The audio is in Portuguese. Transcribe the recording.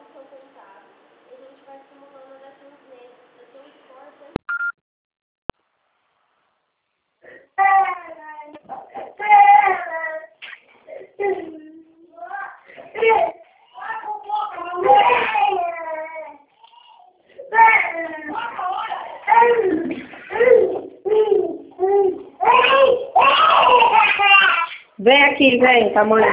dados são contados e a gente vai simulando orações neles. O seu esforço é... Vem aqui, vem, tamanho.